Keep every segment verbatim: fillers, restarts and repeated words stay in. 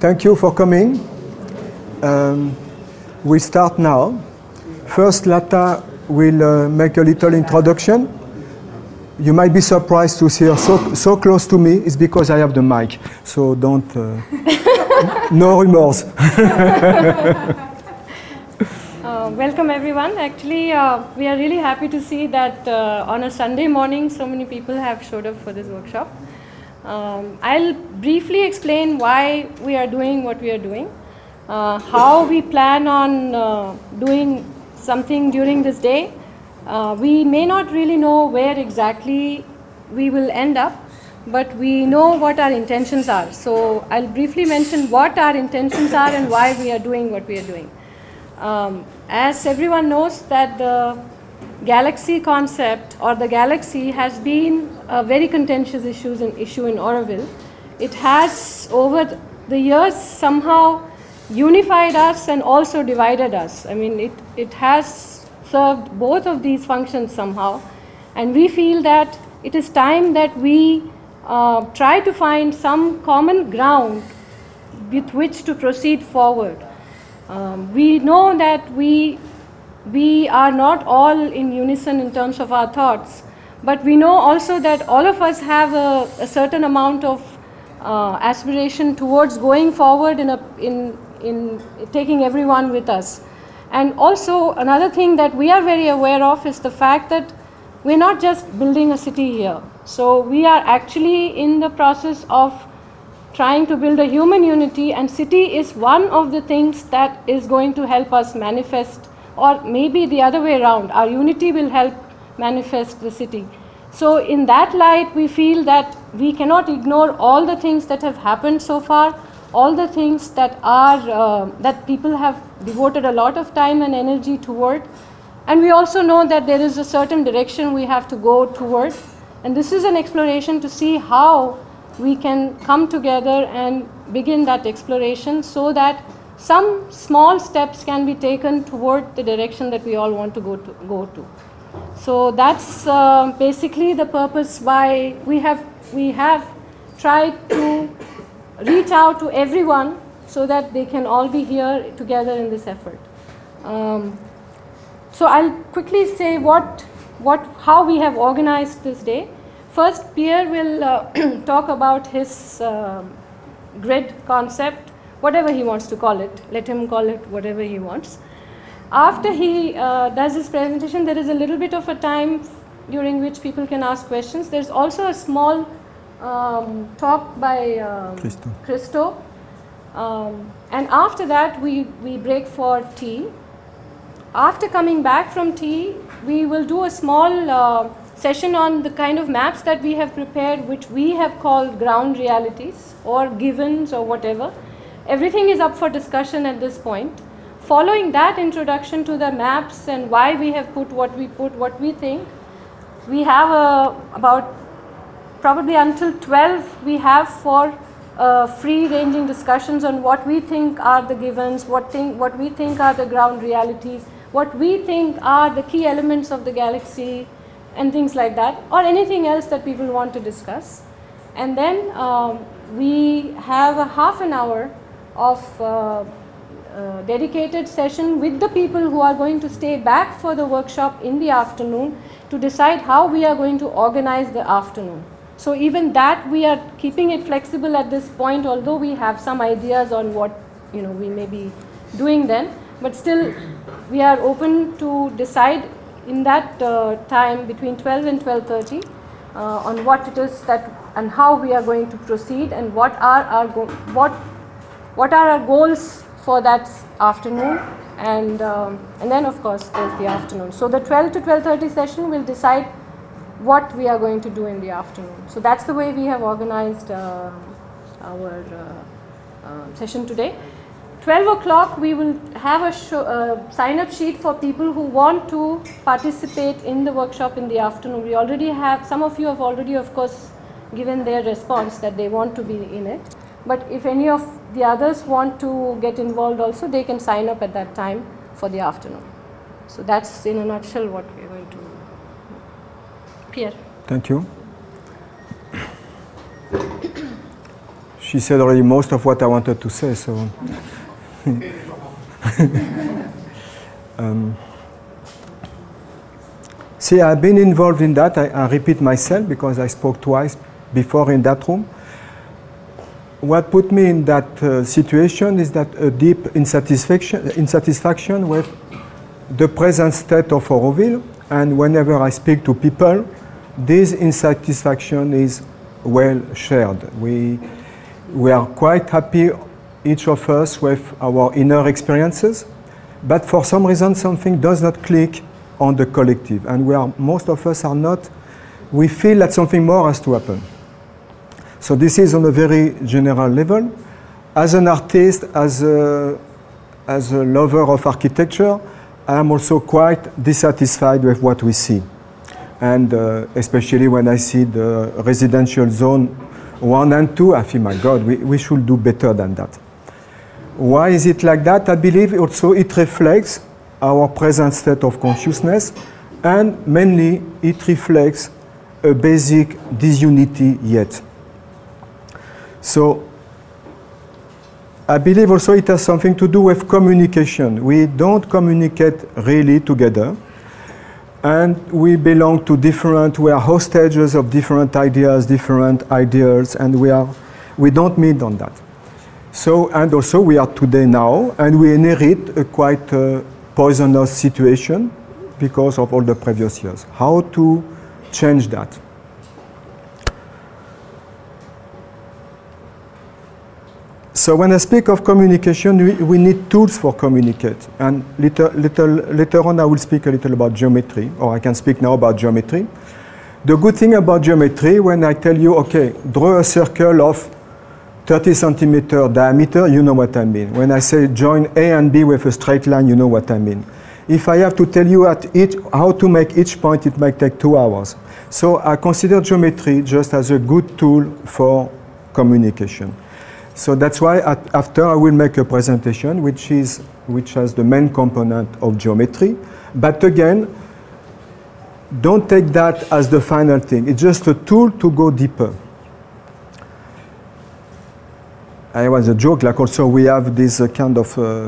thank you for coming. Um, we start now. First, Lata will uh, make a little introduction. You might be surprised to see her so, so close to me. It's because I have the mic, so don't, uh, no remorse. Uh, welcome everyone. Actually, uh, we are really happy to see that uh, on a Sunday morning, so many people have showed up for this workshop. Um, I'll briefly explain why we are doing what we are doing, uh, how we plan on uh, doing something during this day. Uh, we may not really know where exactly we will end up, but we know what our intentions are. So I'll briefly mention what our intentions are and why we are doing what we are doing. Um, as everyone knows that the galaxy concept or the galaxy has been a very contentious issue in, issue in Auroville. It has over the years somehow unified us and also divided us. I mean, it, it has served both of these functions somehow, and we feel that it is time that we uh, try to find some common ground with which to proceed forward. Um, we know that we, we are not all in unison in terms of our thoughts, but we know also that all of us have a, a certain amount of uh, aspiration towards going forward in, a, in, in taking everyone with us. And also another thing that we are very aware of is the fact that we're not just building a city here. So we are actually in the process of trying to build a human unity, and city is one of the things that is going to help us manifest, or maybe the other way around, our unity will help manifest the city. So in that light, we feel that we cannot ignore all the things that have happened so far, all the things that are, uh, that people have devoted a lot of time and energy toward. And we also know that there is a certain direction we have to go toward. And this is an exploration to see how we can come together and begin that exploration so that some small steps can be taken toward the direction that we all want to go to. Go to. So that's uh, basically the purpose why we have, we have tried to reach out to everyone so that they can all be here together in this effort. Um, so I'll quickly say what, what, how we have organized this day. First, Pierre will uh, talk about his uh, grid concept, whatever he wants to call it. Let him call it whatever he wants. After he uh, does his presentation, there is a little bit of a time during which people can ask questions. There's also a small um, talk by um, Christo. Christo. Um, and after that, we, we break for tea. After coming back from tea, we will do a small uh, session on the kind of maps that we have prepared, which we have called ground realities or givens or whatever. Everything is up for discussion at this point. Following that introduction to the maps and why we have put what we put, what we think, we have a, about probably until twelve we have for uh, free-ranging discussions on what we think are the givens, what, think, what we think are the ground realities, what we think are the key elements of the galaxy, and things like that, or anything else that people want to discuss. And then um, we have a half an hour of uh, uh, dedicated session with the people who are going to stay back for the workshop in the afternoon to decide how we are going to organize the afternoon. So even that we are keeping it flexible at this point, although we have some ideas on what you know we may be doing then, but still we are open to decide in that uh, time between twelve and twelve thirty uh, on what it is that and how we are going to proceed and what are our go what what are our goals for that afternoon, and um, and then of course there's the afternoon. So the twelve to twelve thirty session will decide what we are going to do in the afternoon. So that's the way we have organized uh, our uh, uh, session today. twelve o'clock we will have a show, uh, sign-up sheet for people who want to participate in the workshop in the afternoon. We already have, some of you have already of course given their response that they want to be in it. But if any of the others want to get involved also, they can sign up at that time for the afternoon. So that's in a nutshell what we are going to do. Pierre. Thank you. she said already most of what I wanted to say, so. um, see, I've been involved in that. I, I repeat myself because I spoke twice before in that room. What put me in that uh, situation is that a deep insatisfaction, insatisfaction with the present state of Auroville, and whenever I speak to people, this insatisfaction is well shared. We, we are quite happy, each of us, with our inner experiences, but for some reason something does not click on the collective, and we are, most of us are not, we feel that something more has to happen. So this is on a very general level. As an artist, as a, as a lover of architecture, I am also quite dissatisfied with what we see. And uh, especially when I see the residential zone one and two, I feel, my God, we, we should do better than that. Why is it like that? I believe also it reflects our present state of consciousness, and mainly it reflects a basic disunity yet. So I believe also it has something to do with communication. We don't communicate really together, and we belong to different, we are hostages of different ideas, different ideals, and we are, we don't meet on that. So, and also we are today now, and we inherit a quite uh, poisonous situation because of all the previous years. How to change that? So when I speak of communication, we, we need tools for communicate. And little, little, later on I will speak a little about geometry, or I can speak now about geometry. The good thing about geometry, when I tell you, okay, draw a circle of thirty centimeter diameter, you know what I mean. When I say join A and B with a straight line, you know what I mean. If I have to tell you at each, how to make each point, it might take two hours. So I consider geometry just as a good tool for communication. So that's why at, after I will make a presentation which, is, which has the main component of geometry. But again, don't take that as the final thing. It's just a tool to go deeper. I was a joke, like also we have this uh, kind of uh,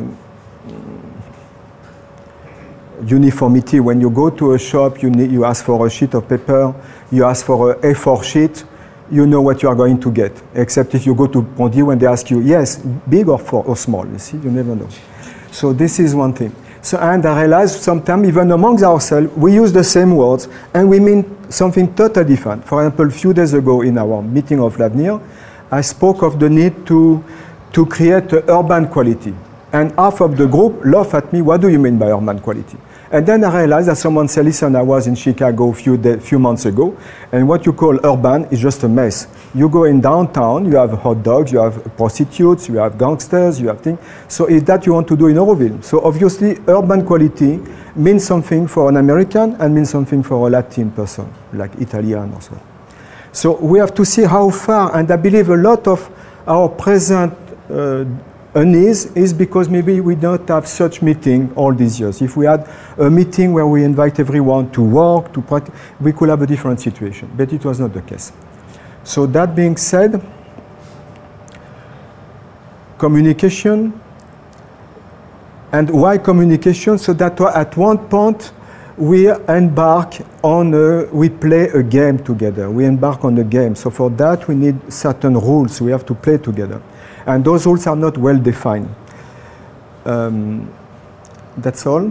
uniformity. When you go to a shop, you, need, you ask for a sheet of paper, you ask for a A four sheet, you know what you are going to get. Except if you go to Pondy when they ask you, yes, big or, for, or small, you see, you never know. So this is one thing. So, and I realized sometimes even amongst ourselves, we use the same words and we mean something totally different. For example, a few days ago in our meeting of L'Avenir, I spoke of the need to, to create an urban quality. And half of the group laughed at me, what do you mean by urban quality? And then I realized that someone said, listen, I was in Chicago a few, day, few months ago, and what you call urban is just a mess. You go in downtown, you have hot dogs, you have prostitutes, you have gangsters, you have things. So is that you want to do in Auroville? So obviously, urban quality means something for an American and means something for a Latin person, like Italian or so. So we have to see how far, and I believe a lot of our present uh, unease is because maybe we don't have such meeting all these years. If we had a meeting where we invite everyone to work, to practice, we could have a different situation, but it was not the case. So that being said, communication, and why communication? So that at one point, we embark on a, we play a game together. We embark on a game. So for that, we need certain rules. We have to play together. And those rules are not well defined. Um, that's all.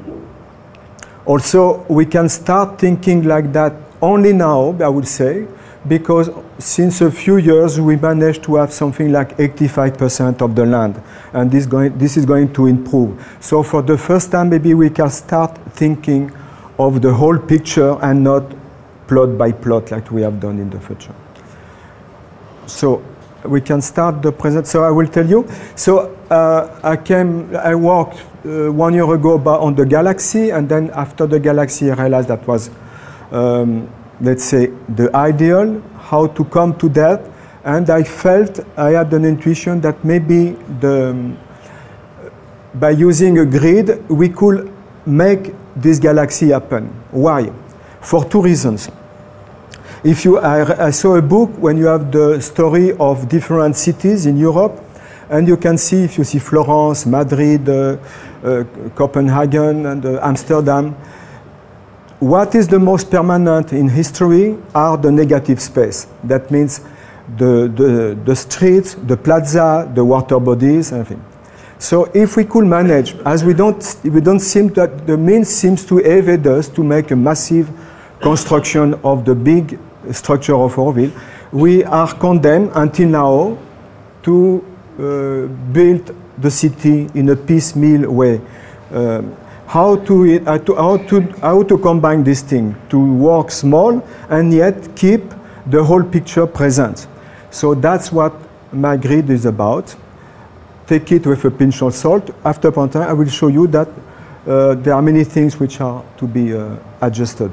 Also, we can start thinking like that only now, I would say, because since a few years, we managed to have something like eighty-five percent of the land. And this, going, this is going to improve. So for the first time, maybe we can start thinking of the whole picture and not plot by plot like we have done in the future. So we can start the present. So I will tell you. So uh, I came, I worked uh, one year ago about on the galaxy, and then after the galaxy, I realized that was, um, let's say, the ideal, how to come to that. And I felt, I had an intuition that maybe the, um, by using a grid, we could make this galaxy happen. Why? For two reasons. If you, I, I saw a book when you have the story of different cities in Europe, and you can see, if you see Florence, Madrid, uh, uh, Copenhagen, and uh, Amsterdam, what is the most permanent in history are the negative space. That means the, the, the streets, the plaza, the water bodies, everything. So if we could manage, as we don't, we don't seem that the means seems to evade us to make a massive construction of the big structure of our ville, we are condemned until now to uh, build the city in a piecemeal way. Um, how to, uh, to, how to how to combine this thing to work small and yet keep the whole picture present. So that's what my grid is about. Take it with a pinch of salt. After a time, I will show you that uh, there are many things which are to be uh, adjusted.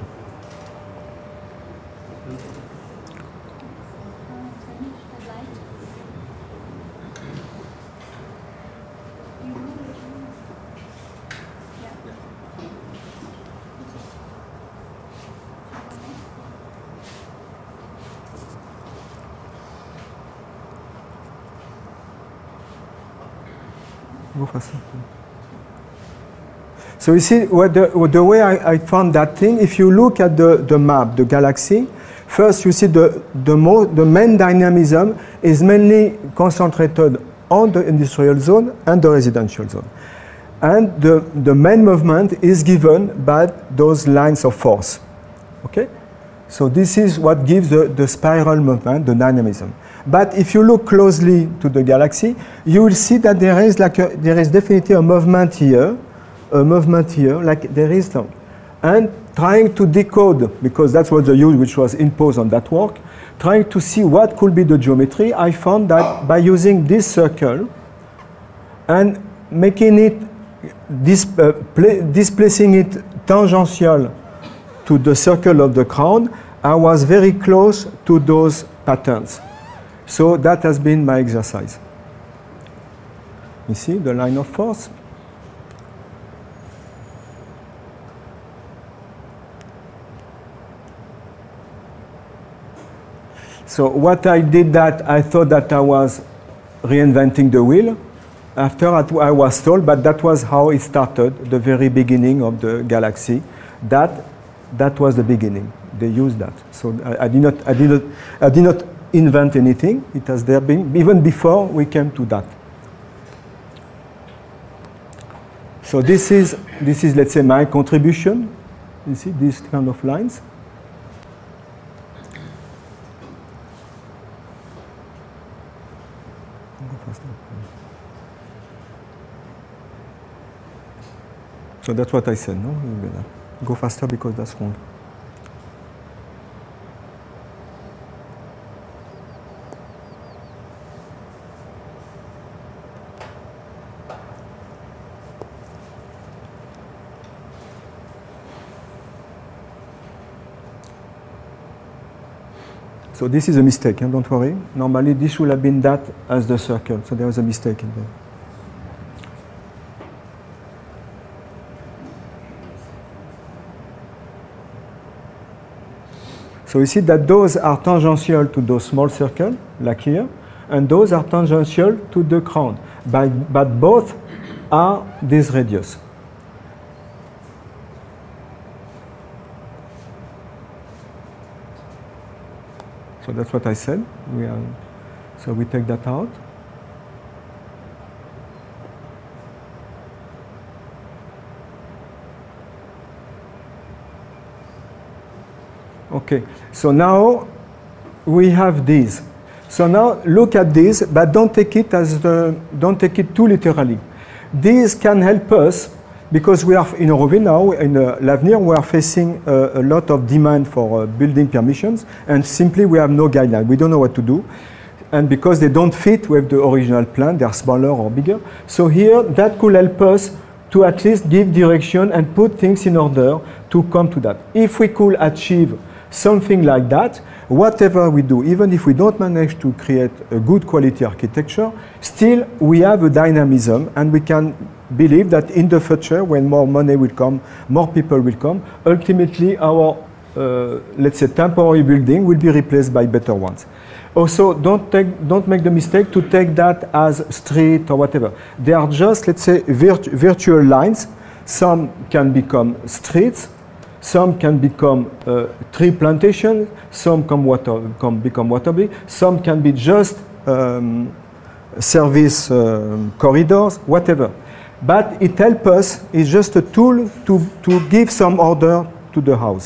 Go faster. So you see, what the, what the way I, I found that thing, if you look at the, the map, the galaxy, first you see the, the, mo the main dynamism is mainly concentrated on the industrial zone and the residential zone. And the, the main movement is given by those lines of force. Okay? So this is what gives the, the spiral movement, the dynamism. But if you look closely to the galaxy, you will see that there is like a, there is definitely a movement here, a movement here, like there is some. And trying to decode, because that's what the use which was imposed on that work, trying to see what could be the geometry, I found that by using this circle and making it, dis, uh, displacing it tangential to the circle of the crown, I was very close to those patterns. So that has been my exercise. You see the line of force? So what I did that, I thought that I was reinventing the wheel. After I was told, but that was how it started, the very beginning of the galaxy. That, that was the beginning. They used that. So I, I did not, I did not, I did not invent anything. It has there been, even before we came to that. So this is, this is, let's say, my contribution. You see these kind of lines. So that's what I said, no? Go faster because that's wrong. So this is a mistake, eh? Don't worry. Normally this should have been that as the circle. So there was a mistake in there. So you see that those are tangential to those small circles, like here, and those are tangential to the crown. But, but both are this radius. So that's what I said. We are, so we take that out. Okay, so now we have these. So now look at this, but don't take it as the, don't take it too literally. These can help us because we are in Auroville now, in uh, L'Avenir, we are facing uh, a lot of demand for uh, building permissions, and simply we have no guideline. We don't know what to do. And because they don't fit with the original plan, they are smaller or bigger. So here, that could help us to at least give direction and put things in order to come to that. If we could achieve something like that, whatever we do, even if we don't manage to create a good quality architecture, still we have a dynamism, and we can believe that in the future, when more money will come, more people will come, ultimately our uh, let's say, temporary building will be replaced by better ones. Also, don't, take, don't make the mistake to take that as street or whatever. They are just, let's say, virt virtual lines. Some can become streets, some can become uh, tree plantation, some can, water, can become waterway, some can be just um, service um, corridors, whatever. But it helps us, it's just a tool to, to give some order to the house.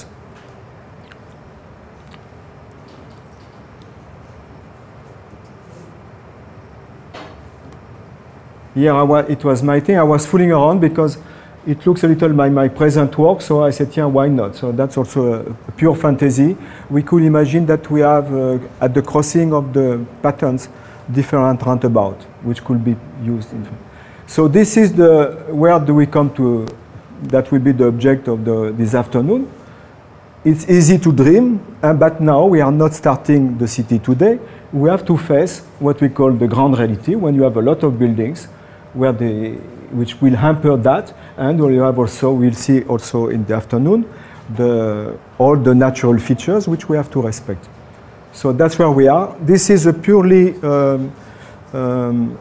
Here I was, it was my thing. I was fooling around because it looks a little like my present work, so I said, yeah, why not? So that's also a, a pure fantasy. We could imagine that we have, uh, at the crossing of the patterns, different roundabout, which could be used. In so this is the, where do we come to, that will be the object of the, this afternoon. It's easy to dream, uh, but now we are not starting the city today. We have to face what we call the grand reality, when you have a lot of buildings, where they, which will hamper that, and we have also, we'll see also in the afternoon, the, all the natural features which we have to respect. So that's where we are. This is a purely um, um,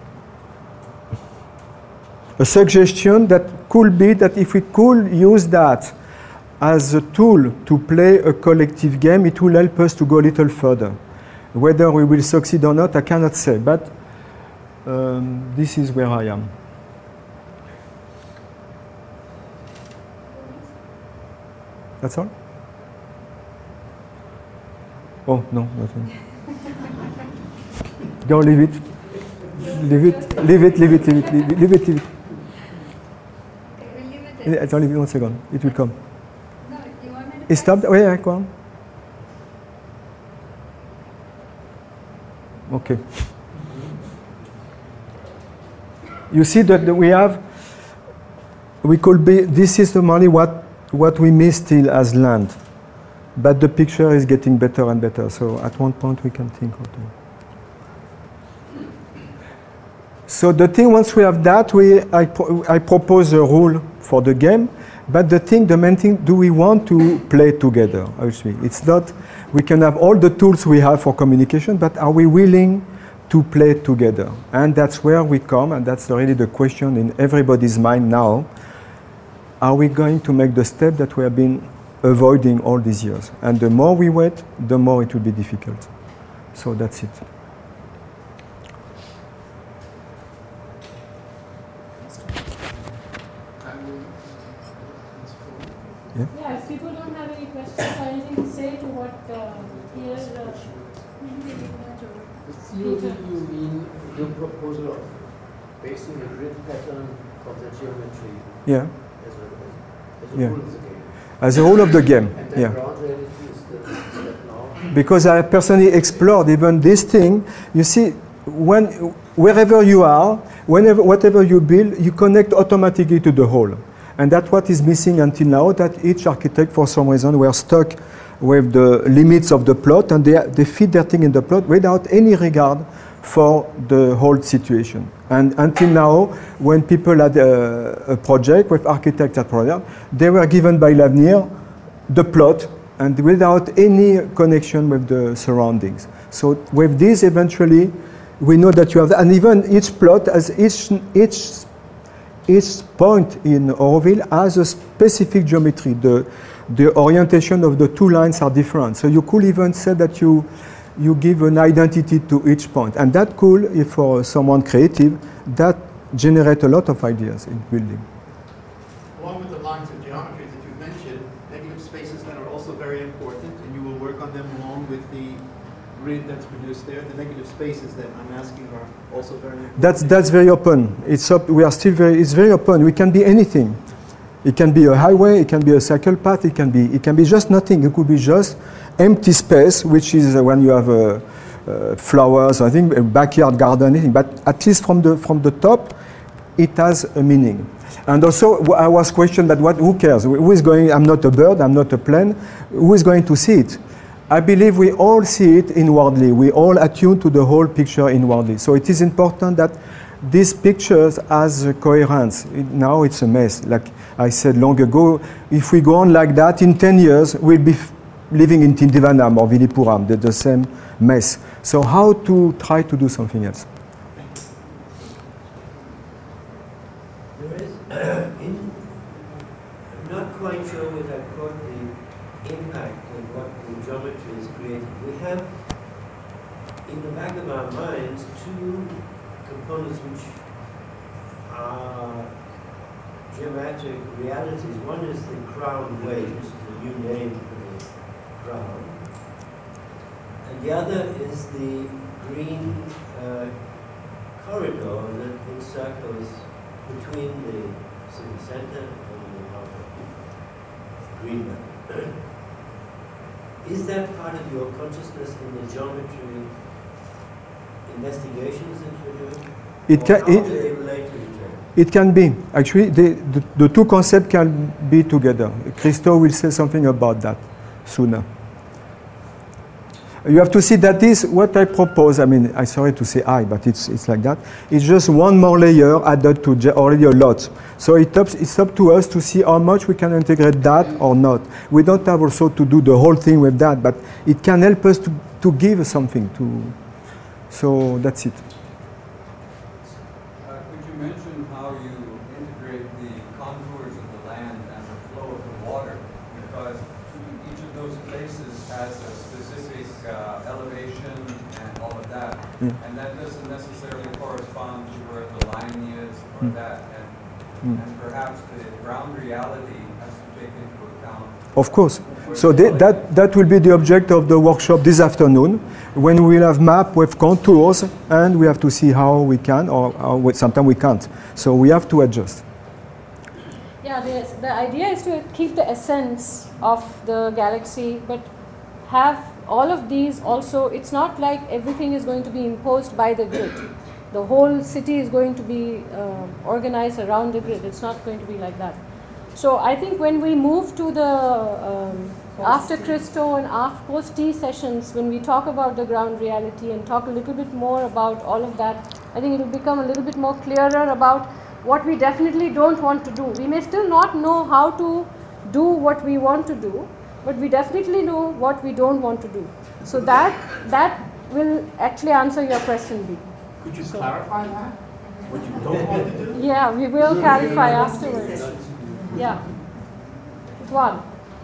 a suggestion that could be that if we could use that as a tool to play a collective game, it will help us to go a little further. Whether we will succeed or not, I cannot say, but um, this is where I am. That's all? Oh, no, nothing. Go, leave it. Leave it, leave it, leave it, leave it, leave it, leave it. Leave it. It's only one second, it will come. No, you want me to It stopped? Oh, yeah, go on. Okay. You see that we have, we could be, this is normally what, what we miss still as land. But the picture is getting better and better. So at one point we can think of it. So the thing, once we have that, we, I, pro I propose a rule for the game. But the thing, the main thing, do we want to play together? Actually, it's not, we can have all the tools we have for communication, but are we willing to play together? And that's where we come, and that's really the question in everybody's mind now. Are we going to make the step that we have been avoiding all these years? And the more we wait, the more it will be difficult. So that's it. Yeah, if people don't have any questions or anything to say to what uh, here, uh, You, you mean your proposal of basing a grid pattern of the geometry Yeah. as a, as a Yeah. rule of the game? As a rule of the game, And the yeah. ground reality is the step now? Because I personally explored even this thing. You see, when, wherever you are, whenever, whatever you build, you connect automatically to the whole. And that's what is missing until now, that each architect, for some reason, were stuck with the limits of the plot, and they, they fit their thing in the plot without any regard for the whole situation. And until now, when people had a, a project with architects at project, they were given by L'Avenir the plot, and without any connection with the surroundings. So with this, eventually, we know that you have, and even each plot has each, each Each point in Auroville has a specific geometry. The, the orientation of the two lines are different. So you could even say that you, you give an identity to each point. And that could, if for someone creative, that generate a lot of ideas in building. Along with the lines of geometry that you've mentioned, negative spaces then are also very important, and you will work on them along with the grid that's produced there. The negative spaces that I'm asking are also very important. That's, that's very open. It's up, we are still very, it's very open. We can be anything. It can be a highway, it can be a cycle path, it can be, it can be just nothing. It could be just empty space, which is when you have uh, uh, flowers, I think, a backyard garden, anything. But at least from the, from the top, it has a meaning. And also, I was questioned that what, who cares? Who is going, I'm not a bird, I'm not a plane, who is going to see it? I believe we all see it inwardly. We all attune to the whole picture inwardly. So it is important that these pictures has a coherence. It, now it's a mess. Like I said long ago, if we go on like that, in ten years, we'll be living in Tindivanam or Vilipuram, the, the same mess. So how to try to do something else? There is, in, I'm not quite sure whether I caught the impact of what the geometry has created. We have in the back of our minds two components which are geometric realities. One is the crown wave, which is a new name for the crown. And the other is the green uh, corridor that encircles between the city center and the harbor, Greenland. Is that part of your consciousness in the geometry investigations that you're doing? It Or can, how it, do they relate to each other? It can be. Actually, the, the, the two concepts can be together. Christo will say something about that sooner. You have to see that is what I propose. I mean, I'm sorry to say I, but it's, it's like that. It's just one more layer added to already a lot. So it ups, it's up to us to see how much we can integrate that or not. We don't have also to do the whole thing with that, but it can help us to, to give something. To, so that's it. Mention how you integrate the contours of the land and the flow of the water, because each of those places has a specific uh, elevation and all of that, mm. and that doesn't necessarily correspond to where the line is or mm. that, and, mm. and perhaps the ground reality has to take into account. Of course. So they, that, that will be the object of the workshop this afternoon, when we will have map with contours, and we have to see how we can, or, or sometimes we can't. So we have to adjust. Yeah, the, the idea is to keep the essence of the galaxy, but have all of these also. It's not like everything is going to be imposed by the grid. The whole city is going to be uh, organized around the grid. It's not going to be like that. So I think when we move to the um, after Christo and after post-T sessions, when we talk about the ground reality and talk a little bit more about all of that, I think it will become a little bit more clearer about what we definitely don't want to do. We may still not know how to do what we want to do, but we definitely know what we don't want to do. So that that will actually answer your question, B. Could you so clarify that? What you don't want to do? Yeah, we will clarify afterwards. Yeah. One.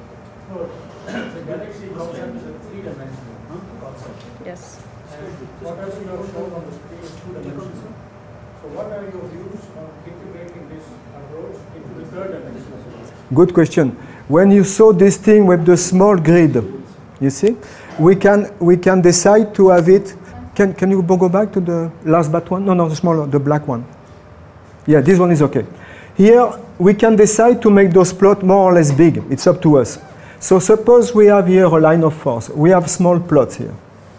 The galaxy concept is a three-dimensional concept. Yes. And what else you have shown on the screen is two-dimensional. So what are your views on integrating this approach into the third dimension? Good question. When you saw this thing with the small grid, you see, we can we can decide to have it. Can can you go back to the last but one? No, no, the smaller, the black one. Yeah, this one is okay. Here we can decide to make those plots more or less big. It's up to us. So suppose we have here a line of force. We have small plots here.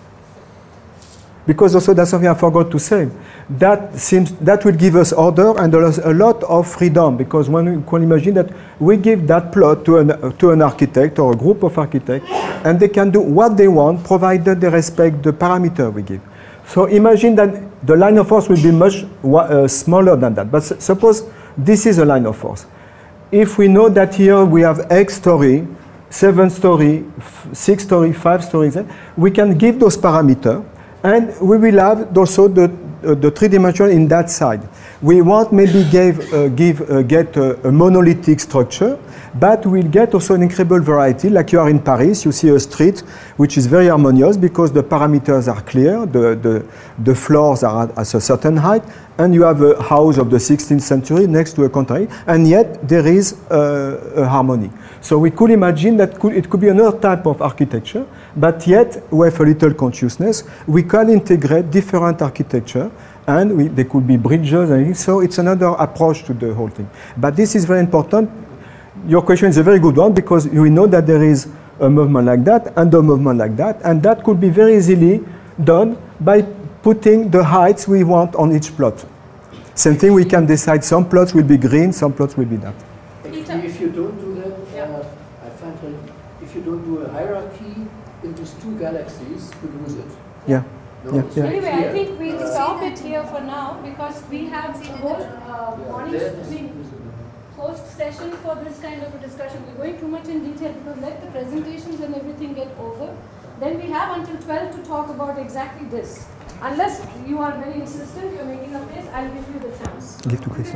Because also that's something I forgot to say. That seems that will give us order and a lot of freedom, because one can imagine that we give that plot to an to an architect or a group of architects, and they can do what they want provided they respect the parameter we give. So imagine that the line of force will be much uh, smaller than that. But suppose this is a line of force. If we know that here we have X story, seven story, six story, five stories, we can give those parameters. And we will have also the, uh, the three dimensional in that side. We won't maybe give, uh, give, uh, get a, a monolithic structure, but we'll get also an incredible variety. Like you are in Paris, you see a street which is very harmonious because the parameters are clear, the, the, the floors are at, at a certain height, and you have a house of the sixteenth century next to a contemporary, and yet there is uh, a harmony. So we could imagine that could, it could be another type of architecture, but yet with a little consciousness, we can integrate different architecture, and we, there could be bridges, and so it's another approach to the whole thing. But this is very important. Your question is a very good one, because we know that there is a movement like that and a movement like that, and that could be very easily done by putting the heights we want on each plot. Same thing, we can decide some plots will be green, some plots will be that. If you don't do that, uh, I find that if you don't do a hierarchy in these two galaxies, you lose it. Yeah. No, Yeah, yeah. Anyway, I think we'll stop it here for now, because we have the whole uh, morning. Yeah, we- host session for this kind of a discussion. We're going too much in detail because let the presentations and everything get over. Then we have until twelve to talk about exactly this. Unless you are very insistent, you're making a face, I'll give you the chance. Give to Christian.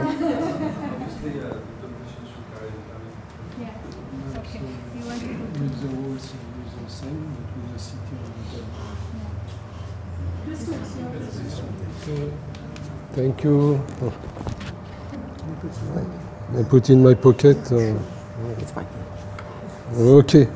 Yeah. Okay. You want to do With the walls is the same, but with the city on the top. Thank you. I put in my pocket. Uh, It's fine. Okay.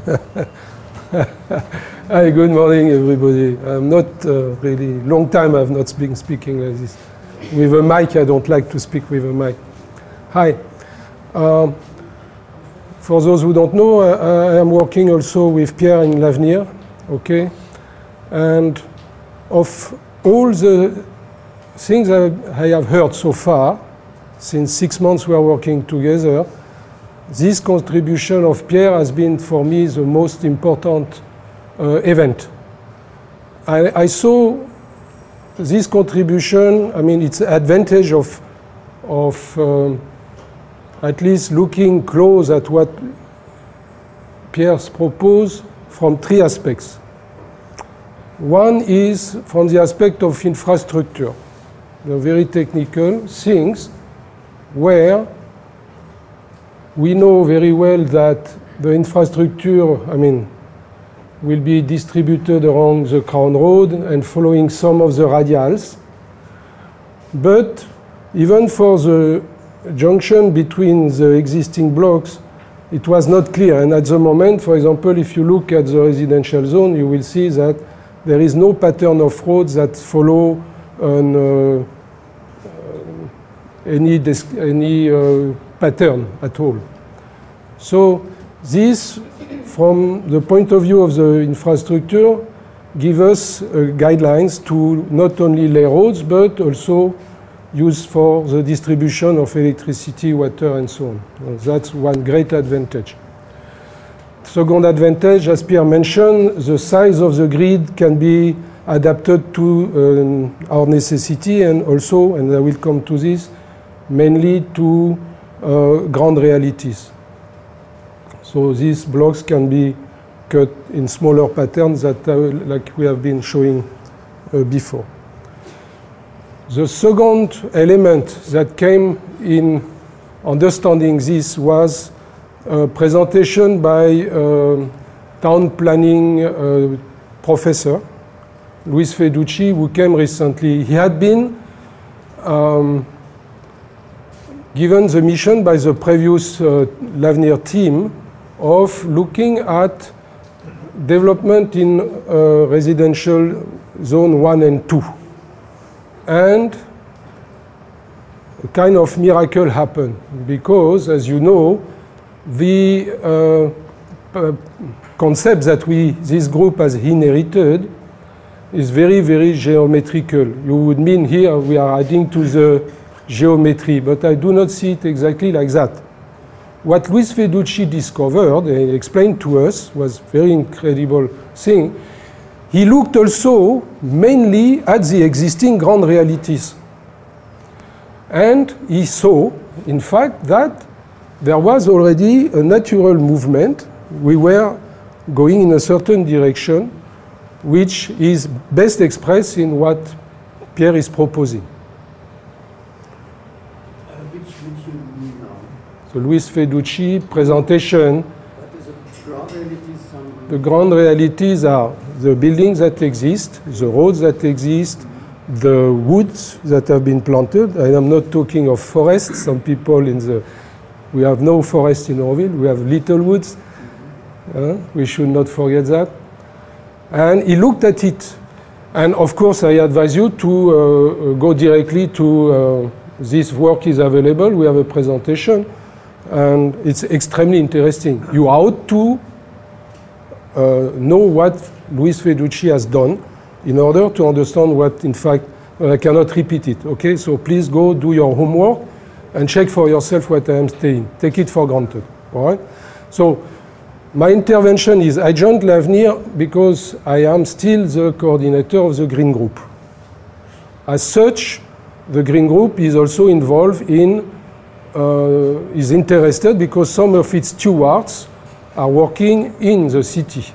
Hi, good morning, everybody. I'm not uh, really, long time I've not been speaking like this. With a mic, I don't like to speak with a mic. Hi. Um, for those who don't know, I, I am working also with Pierre in L'Avenir, okay? And of all the things I, I have heard so far, since six months we are working together, this contribution of Pierre has been for me the most important uh, event. I, I saw this contribution, I mean, it's advantage of, of um, at least looking close at what Pierre's proposed from three aspects. One is from the aspect of infrastructure, the very technical things where we know very well that the infrastructure, I mean, will be distributed along the Crown Road and following some of the radials. But even for the junction between the existing blocks, it was not clear. And at the moment, for example, if you look at the residential zone, you will see that there is no pattern of roads that follow an, uh, any, any uh, pattern at all. So this, from the point of view of the infrastructure, give us uh, guidelines to not only lay roads, but also use for the distribution of electricity, water, and so on. Uh, that's one great advantage. Second advantage, as Pierre mentioned, the size of the grid can be adapted to um, our necessity and also, and I will come to this, mainly to uh, ground realities. So these blocks can be cut in smaller patterns that uh, like we have been showing uh, before. The second element that came in understanding this was a presentation by a town planning uh, professor, Luis Feducci, who came recently. He had been um, given the mission by the previous uh, L'Avenir team of looking at development in uh, residential zone one and two. And a kind of miracle happened because, as you know, the uh, uh, concept that we, this group has inherited is very, very geometrical. You would mean here we are adding to the geometry, but I do not see it exactly like that. What Luis Feducci discovered and explained to us was a very incredible thing. He looked also mainly at the existing ground realities. And he saw, in fact, that there was already a natural movement. We were going in a certain direction, which is best expressed in what Pierre is proposing. Uh, which, which you mean now? So Luis Feducci presentation. What is the ground realities? Some The ground realities are the buildings that exist, the roads that exist, the woods that have been planted. I am not talking of forests. Some people in the, we have no forest in Orville, we have little woods. Uh, we should not forget that. And he looked at it. And of course, I advise you to uh, go directly to uh, this work is available. We have a presentation, and it's extremely interesting. You ought to uh, know what Luis Feducci has done in order to understand what, in fact, uh, I cannot repeat it. Okay, so please go do your homework and check for yourself what I am saying. Take it for granted. All right. So my intervention is I joined L'Avenir because I am still the coordinator of the Green Group. As such, the Green Group is also involved in uh, is interested because some of its stewards are working in the city.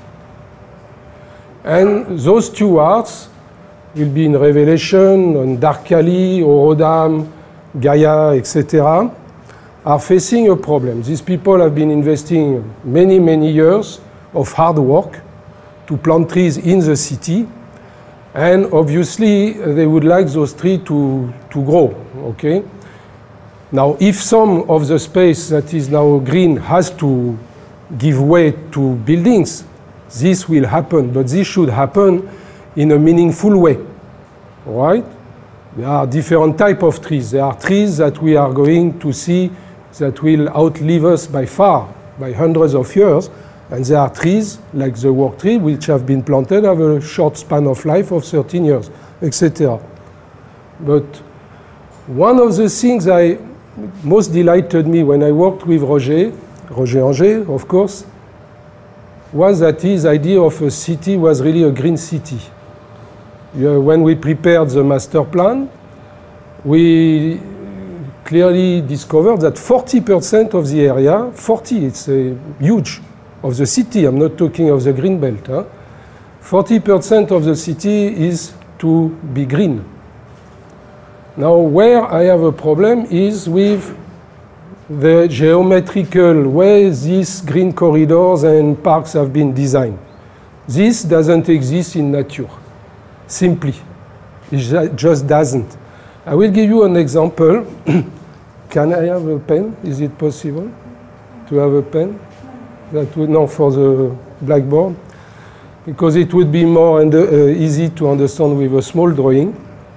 And those stewards will be in Revelation, on Darkali, Aurodam, Gaia, et cetera, are facing a problem. These people have been investing many, many years of hard work to plant trees in the city, and obviously they would like those trees to, to grow, okay? Now, if some of the space that is now green has to give way to buildings, this will happen, but this should happen in a meaningful way, right? There are different types of trees. There are trees that we are going to see that will outlive us by far, by hundreds of years, and there are trees, like the work tree, which have been planted, have a short span of life of thirteen years, et cetera. But one of the things I most delighted me when I worked with Roger, Roger Anger, of course, was that his idea of a city was really a green city. Uh, when we prepared the master plan, we clearly discovered that forty percent of the area, forty, it's uh, huge, of the city, I'm not talking of the green belt, huh? forty percent of the city is to be green. Now, where I have a problem is with the geometrical way these green corridors and parks have been designed. This doesn't exist in nature, simply. It just doesn't. I will give you an example. Can I have a pen? Is it possible to have a pen? That would not for the blackboard, because it would be more under, uh, easy to understand with a small drawing.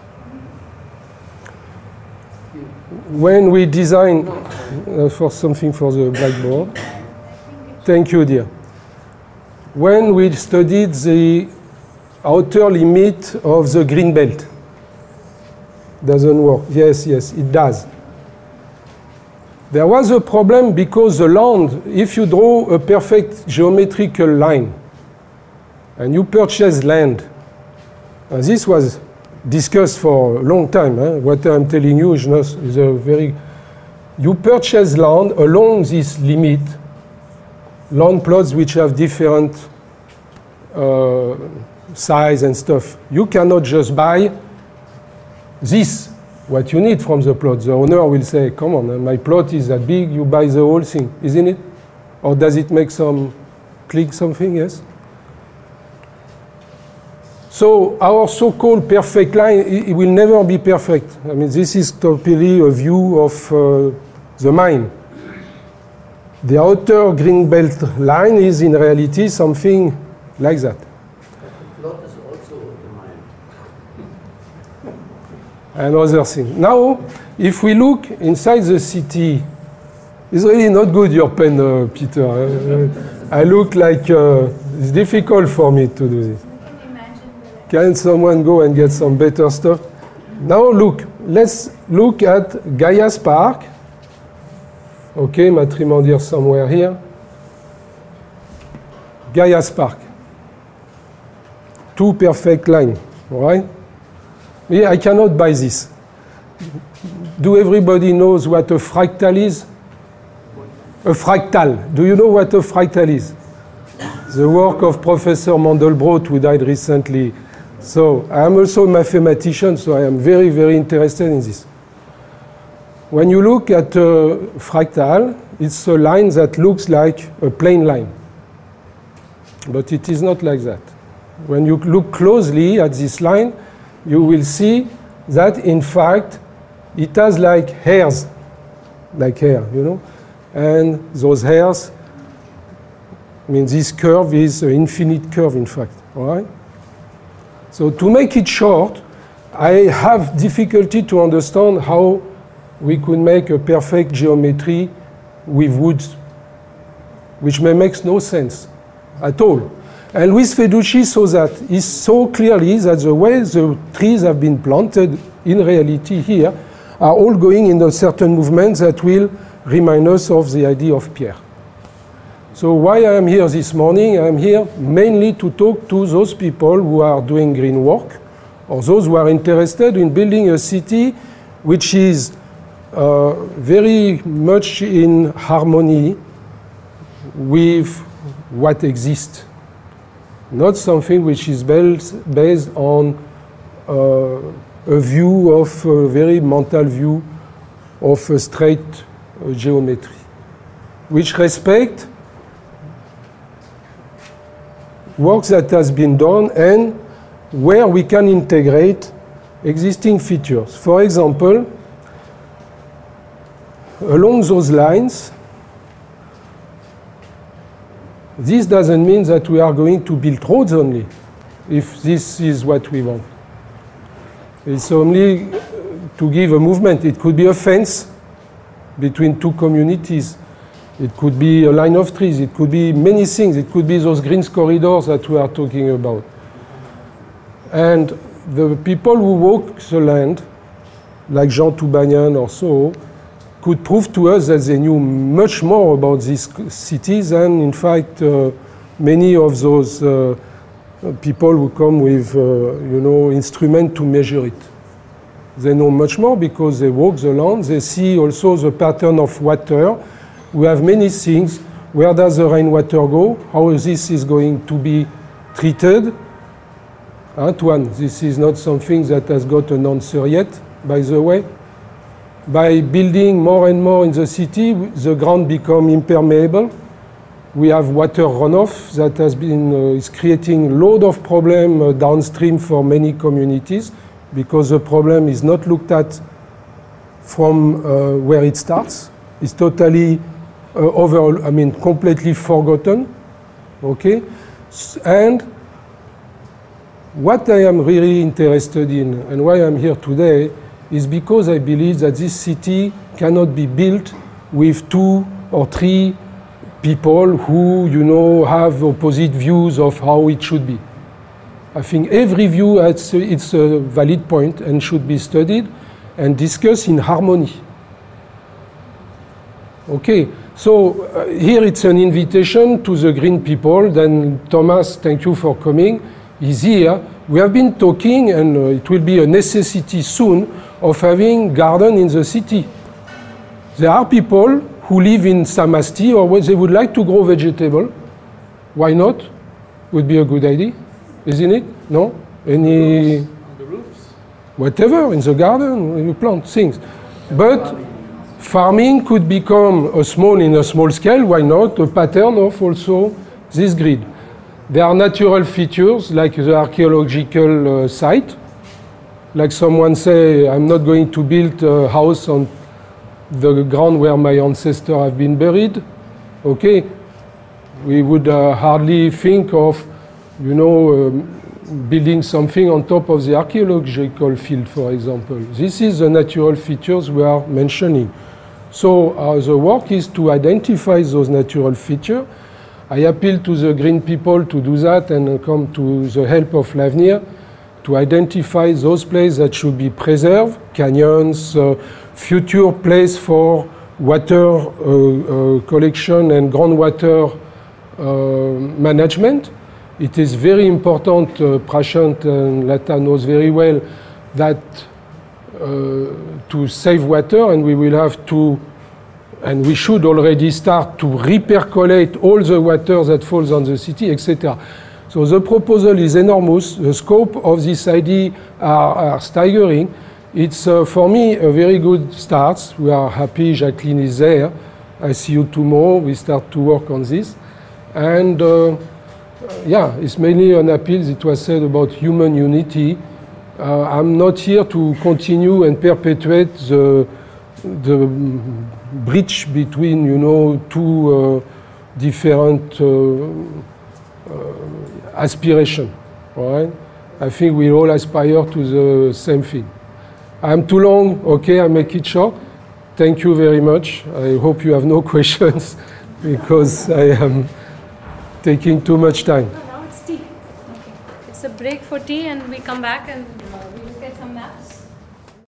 When we design uh, for something for the blackboard, thank you, dear. When we studied the outer limit of the green belt, doesn't work. Yes, yes, it does. There was a problem because the land, if you draw a perfect geometrical line and you purchase land, and this was discussed for a long time, eh? What I'm telling you is, not, is a very, you purchase land along this limit, land plots which have different uh, size and stuff. You cannot just buy this. What you need from the plot. The owner will say, come on, my plot is that big, you buy the whole thing, isn't it? Or does it make some, click something, yes? So our so-called perfect line, it, it will never be perfect. I mean, this is totally a view of uh, the mind. The outer green belt line is in reality something like that. Another thing. Now, if we look inside the city, it's really not good, your pen, uh, Peter. Uh, I look like uh, it's difficult for me to do this. Can someone go and get some better stuff? Now, look, let's look at Gaia's Park. Okay, Matrimandir somewhere here. Gaia's Park. Two perfect lines, all right? Yeah, I cannot buy this. Do everybody knows what a fractal is? A fractal. Do you know what a fractal is? The work of Professor Mandelbrot, who died recently. So I am also a mathematician, so I am very, very interested in this. When you look at a fractal, it's a line that looks like a plane line. But it is not like that. When you look closely at this line, you will see that, in fact, it has like hairs, like hair, you know? And those hairs, I mean, this curve is an infinite curve, in fact, all right? So to make it short, I have difficulty to understand how we could make a perfect geometry with woods, which may make no sense at all. And Luis Feducci saw that. He saw clearly that the way the trees have been planted in reality here are all going in a certain movement that will remind us of the idea of Pierre. So why I am here this morning? I am here mainly to talk to those people who are doing green work, or those who are interested in building a city which is uh, very much in harmony with what exists. Not something which is based on uh, a view of a very mental view of a straight uh, geometry, which respect work that has been done and where we can integrate existing features. For example, along those lines, this doesn't mean that we are going to build roads only, if this is what we want. It's only to give a movement. It could be a fence between two communities. It could be a line of trees. It could be many things. It could be those green corridors that we are talking about. And the people who walk the land, like Jean Toubanian or so, could prove to us that they knew much more about these cities than, in fact, uh, many of those uh, people who come with, uh, you know, instruments to measure it. They know much more because they walk the land. They see also the pattern of water. We have many things. Where does the rainwater go? How this is going to be treated? Antoine, this is not something that has got an answer yet, by the way. By building more and more in the city, the ground becomes impermeable. We have water runoff that has been uh, is creating a load of problems uh, downstream for many communities because the problem is not looked at from uh, where it starts. It's totally uh, over, I mean, completely forgotten. Okay, and what I am really interested in and why I'm here today is because I believe that this city cannot be built with two or three people who, you know, have opposite views of how it should be. I think every view has its a valid point and should be studied and discussed in harmony. Okay, so uh, here it's an invitation to the green people. Then Thomas, thank you for coming. He's here. We have been talking, and uh, it will be a necessity soon, of having garden in the city. There are people who live in Samasti or where they would like to grow vegetable. Why not? Would be a good idea, isn't it? No? Any... On the roofs? Whatever, in the garden, you plant things. But farming could become a small, in a small scale, why not? A pattern of also this grid. There are natural features like the archaeological uh, site. Like someone say, I'm not going to build a house on the ground where my ancestors have been buried. Okay, we would uh, hardly think of, you know, um, building something on top of the archaeological field, for example. This is the natural features we are mentioning. So uh, the work is to identify those natural features. I appeal to the green people to do that and come to the help of L'Avenir to identify those places that should be preserved, canyons, uh, future place for water uh, uh, collection and groundwater uh, management. It is very important, uh, Prashant and Lata knows very well, that uh, to save water, and we will have to, and we should already start to repercolate all the water that falls on the city, et cetera. So the proposal is enormous. The scope of this idea are, are staggering. It's, uh, for me, a very good start. We are happy Jacqueline is there. I see you tomorrow. We start to work on this. And, uh, yeah, it's mainly an appeal. It was said about human unity. Uh, I'm not here to continue and perpetuate the, the breach between, you know, two uh, different uh, uh, aspirations. Right? I think we all aspire to the same thing. I'm too long. Okay, I make it short. Thank you very much. I hope you have no questions because I am taking too much time. No, now it's tea. Okay. It's a break for tea and we come back and